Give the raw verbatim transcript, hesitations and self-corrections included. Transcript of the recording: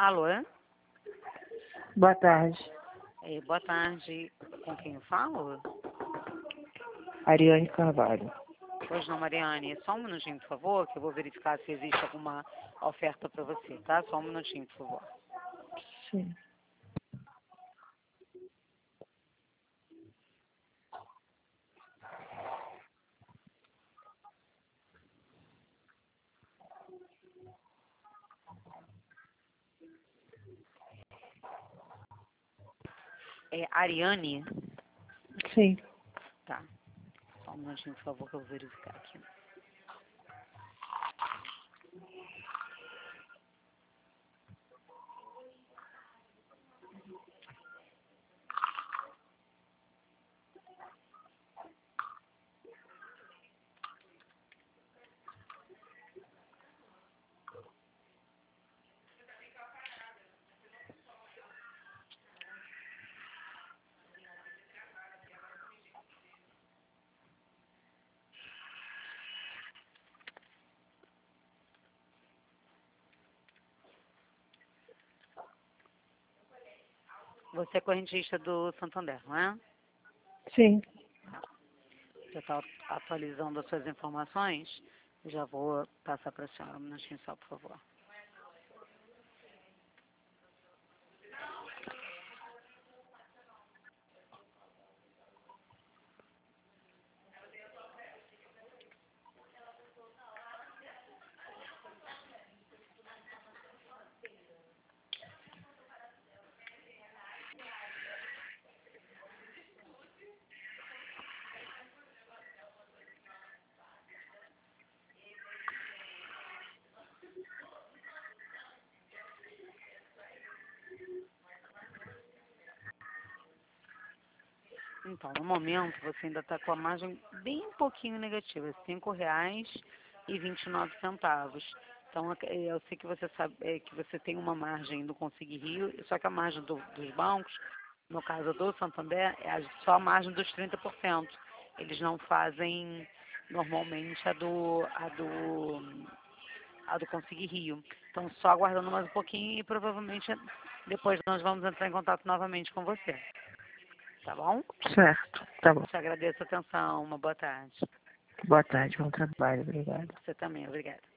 Alô? Boa tarde. É, boa tarde. Com quem eu falo? Ariane Carvalho. Pois não, Mariane. Só um minutinho, por favor, que eu vou verificar se existe alguma oferta para você, tá? Só um minutinho, por favor. Sim. É Ariane? Sim. Tá. Só um minutinho, por favor, que eu vou verificar aqui. Você é correntista do Santander, não é? Sim. Já está atualizando as suas informações? Já vou passar para a senhora um minutinho só, por favor. Então, no momento, você ainda está com a margem bem pouquinho negativa, cinco reais e vinte e nove centavos. Então, é, eu sei que você sabe é, que você tem uma margem do Conseguir Rio, só que a margem do- dos bancos, no caso do Santander, é a- só a margem dos trinta por cento. Eles não fazem normalmente a do, a do, a do Conseguir Rio. Então, só aguardando mais um pouquinho e provavelmente depois nós vamos entrar em contato novamente com você. Tá bom? Certo. Tá bom. Te agradeço a atenção. Uma boa tarde. Boa tarde. Bom trabalho. Obrigada. Você também. Obrigada.